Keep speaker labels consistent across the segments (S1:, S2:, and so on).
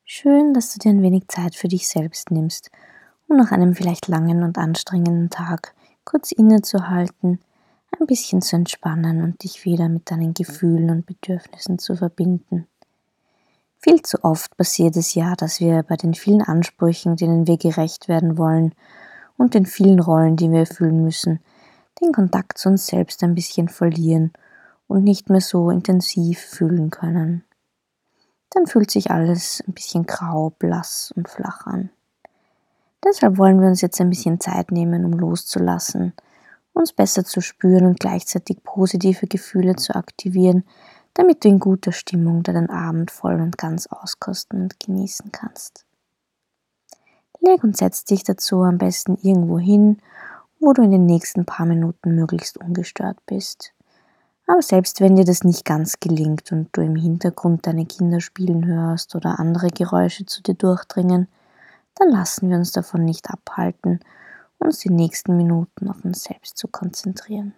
S1: Schön, dass du dir ein wenig Zeit für dich selbst nimmst, um nach einem vielleicht langen und anstrengenden Tag kurz innezuhalten, ein bisschen zu entspannen und dich wieder mit deinen Gefühlen und Bedürfnissen zu verbinden. Viel zu oft passiert es ja, dass wir bei den vielen Ansprüchen, denen wir gerecht werden wollen und den vielen Rollen, die wir erfüllen müssen, den Kontakt zu uns selbst ein bisschen verlieren und nicht mehr so intensiv fühlen können. Dann fühlt sich alles ein bisschen grau, blass und flach an. Deshalb wollen wir uns jetzt ein bisschen Zeit nehmen, um loszulassen, uns besser zu spüren und gleichzeitig positive Gefühle zu aktivieren, damit du in guter Stimmung deinen Abend voll und ganz auskosten und genießen kannst. Leg und setz dich dazu am besten irgendwo hin, wo du in den nächsten paar Minuten möglichst ungestört bist. Aber selbst wenn dir das nicht ganz gelingt und du im Hintergrund deine Kinder spielen hörst oder andere Geräusche zu dir durchdringen, dann lassen wir uns davon nicht abhalten, uns die nächsten Minuten auf uns selbst zu konzentrieren.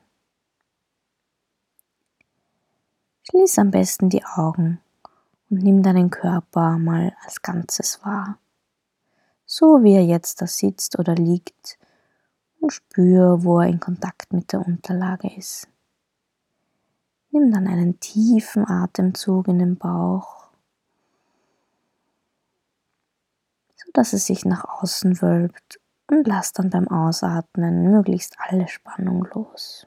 S1: Schließ am besten die Augen und nimm deinen Körper mal als Ganzes wahr, so wie er jetzt da sitzt oder liegt, und spür, wo er in Kontakt mit der Unterlage ist. Nimm dann einen tiefen Atemzug in den Bauch, sodass es sich nach außen wölbt, und lass dann beim Ausatmen möglichst alle Spannung los.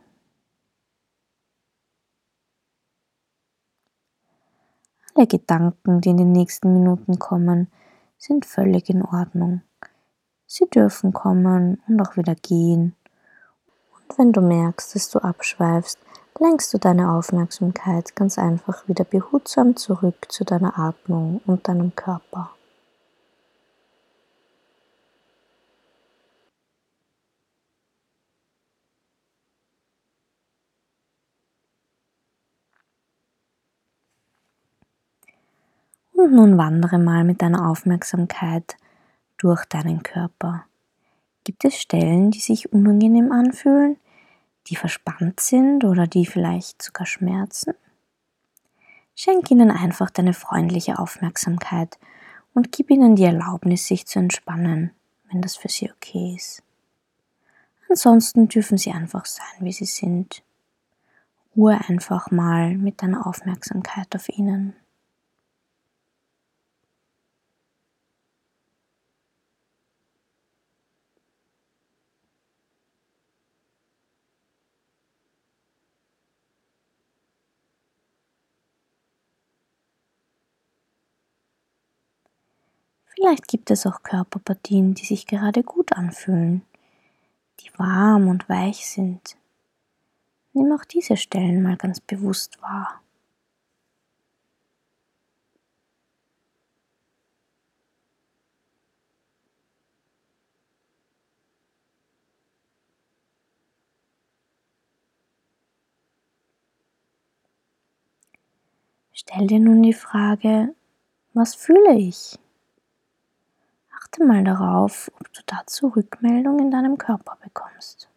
S1: Alle Gedanken, die in den nächsten Minuten kommen, sind völlig in Ordnung. Sie dürfen kommen und auch wieder gehen. Und wenn du merkst, dass du abschweifst, lenkst du deine Aufmerksamkeit ganz einfach wieder behutsam zurück zu deiner Atmung und deinem Körper. Und nun wandere mal mit deiner Aufmerksamkeit durch deinen Körper. Gibt es Stellen, die sich unangenehm anfühlen, die verspannt sind oder die vielleicht sogar schmerzen? Schenk ihnen einfach deine freundliche Aufmerksamkeit und gib ihnen die Erlaubnis, sich zu entspannen, wenn das für sie okay ist. Ansonsten dürfen sie einfach sein, wie sie sind. Ruhe einfach mal mit deiner Aufmerksamkeit auf ihnen. Vielleicht gibt es auch Körperpartien, die sich gerade gut anfühlen, die warm und weich sind. Nimm auch diese Stellen mal ganz bewusst wahr. Stell dir nun die Frage: Was fühle ich? Achte mal darauf, ob du dazu Rückmeldung in deinem Körper bekommst.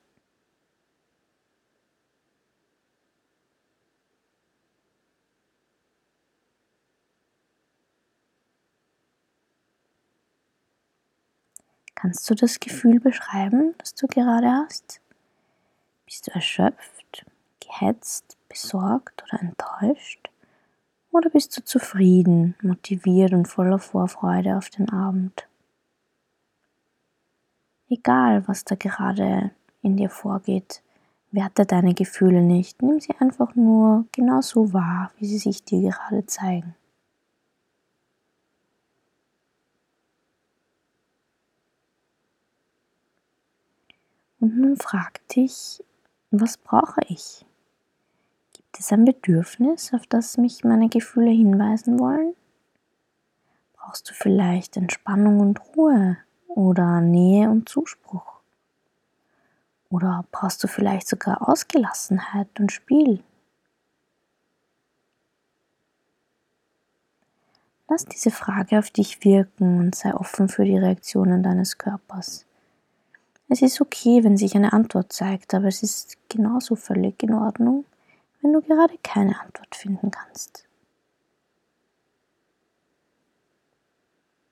S1: Kannst du das Gefühl beschreiben, das du gerade hast? Bist du erschöpft, gehetzt, besorgt oder enttäuscht? Oder bist du zufrieden, motiviert und voller Vorfreude auf den Abend? Egal, was da gerade in dir vorgeht, werte deine Gefühle nicht. Nimm sie einfach nur genauso wahr, wie sie sich dir gerade zeigen. Und nun frag dich: Was brauche ich? Gibt es ein Bedürfnis, auf das mich meine Gefühle hinweisen wollen? Brauchst du vielleicht Entspannung und Ruhe oder Nähe und Zuspruch? Oder brauchst du vielleicht sogar Ausgelassenheit und Spiel? Lass diese Frage auf dich wirken und sei offen für die Reaktionen deines Körpers. Es ist okay, wenn sich eine Antwort zeigt, aber es ist genauso völlig in Ordnung, wenn du gerade keine Antwort finden kannst.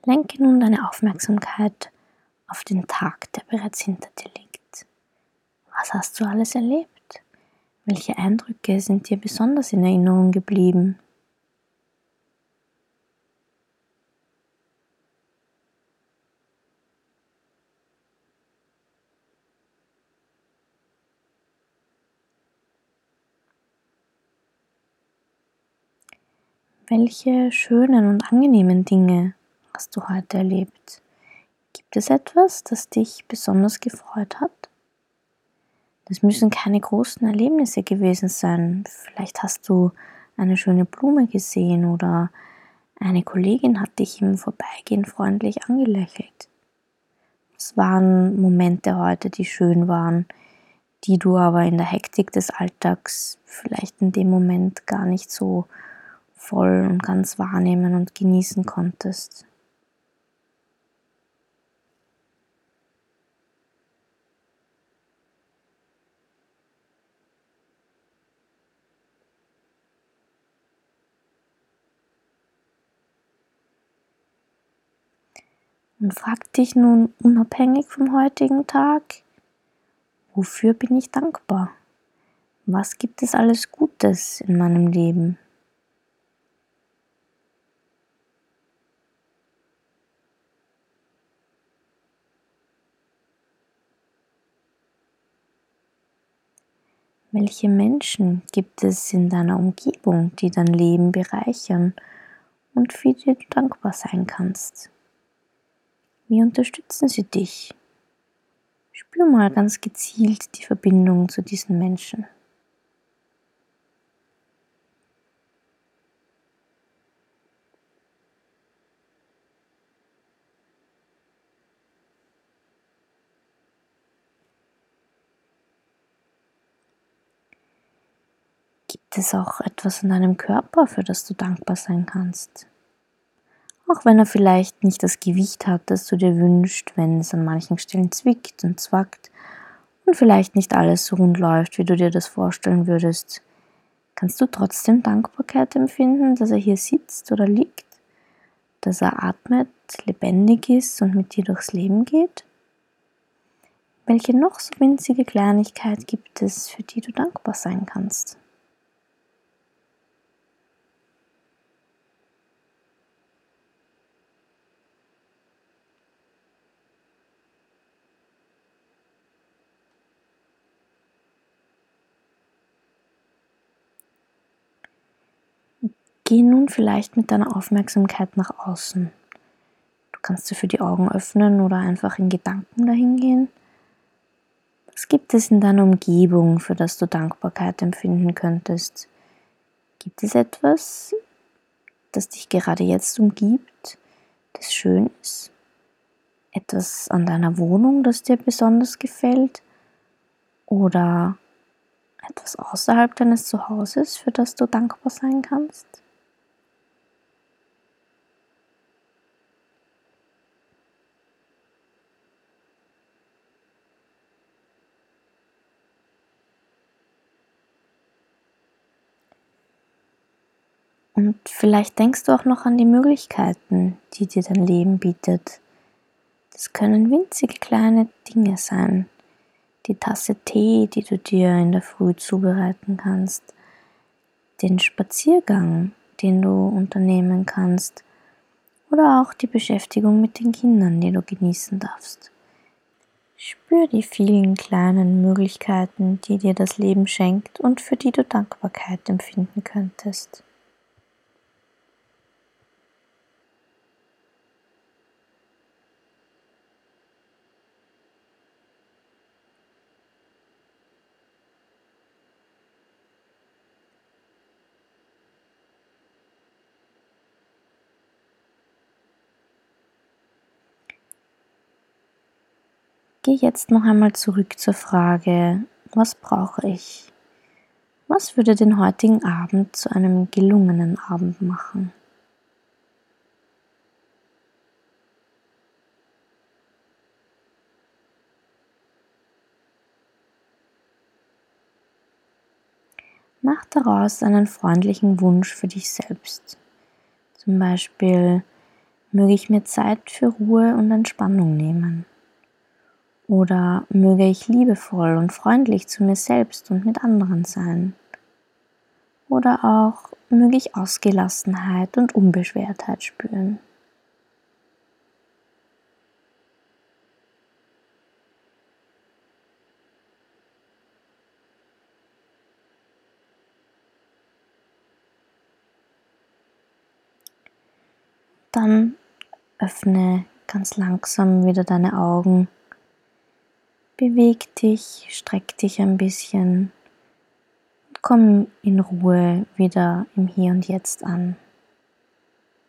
S1: Lenke nun deine Aufmerksamkeit auf den Tag, der bereits hinter dir liegt. Was hast du alles erlebt? Welche Eindrücke sind dir besonders in Erinnerung geblieben? Welche schönen und angenehmen Dinge hast du heute erlebt? Gibt es etwas, das dich besonders gefreut hat? Das müssen keine großen Erlebnisse gewesen sein. Vielleicht hast du eine schöne Blume gesehen oder eine Kollegin hat dich im Vorbeigehen freundlich angelächelt. Es waren Momente heute, die schön waren, die du aber in der Hektik des Alltags vielleicht in dem Moment gar nicht so voll und ganz wahrnehmen und genießen konntest. Und frag dich nun unabhängig vom heutigen Tag, wofür bin ich dankbar? Was gibt es alles Gutes in meinem Leben? Welche Menschen gibt es in deiner Umgebung, die dein Leben bereichern und für die du dankbar sein kannst? Wie unterstützen sie dich? Spür mal ganz gezielt die Verbindung zu diesen Menschen. Gibt es auch etwas in deinem Körper, für das du dankbar sein kannst? Auch wenn er vielleicht nicht das Gewicht hat, das du dir wünschst, wenn es an manchen Stellen zwickt und zwackt und vielleicht nicht alles so rund läuft, wie du dir das vorstellen würdest, kannst du trotzdem Dankbarkeit empfinden, dass er hier sitzt oder liegt, dass er atmet, lebendig ist und mit dir durchs Leben geht? Welche noch so winzige Kleinigkeit gibt es, für die du dankbar sein kannst? Geh nun vielleicht mit deiner Aufmerksamkeit nach außen. Du kannst dir für die Augen öffnen oder einfach in Gedanken dahin gehen. Was gibt es in deiner Umgebung, für das du Dankbarkeit empfinden könntest? Gibt es etwas, das dich gerade jetzt umgibt, das schön ist? Etwas an deiner Wohnung, das dir besonders gefällt? Oder etwas außerhalb deines Zuhauses, für das du dankbar sein kannst? Und vielleicht denkst du auch noch an die Möglichkeiten, die dir dein Leben bietet. Das können winzige kleine Dinge sein. Die Tasse Tee, die du dir in der Früh zubereiten kannst. Den Spaziergang, den du unternehmen kannst. Oder auch die Beschäftigung mit den Kindern, die du genießen darfst. Spür die vielen kleinen Möglichkeiten, die dir das Leben schenkt und für die du Dankbarkeit empfinden könntest. Geh jetzt noch einmal zurück zur Frage, was brauche ich? Was würde den heutigen Abend zu einem gelungenen Abend machen? Mach daraus einen freundlichen Wunsch für dich selbst. Zum Beispiel, Möge ich mir Zeit für Ruhe und Entspannung nehmen? Oder möge ich liebevoll und freundlich zu mir selbst und mit anderen sein? Oder auch möge ich Ausgelassenheit und Unbeschwertheit spüren? Dann öffne ganz langsam wieder deine Augen, beweg dich, streck dich ein bisschen, komm in Ruhe wieder im Hier und Jetzt an.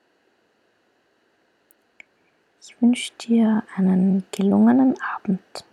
S1: Ich wünsche dir einen gelungenen Abend.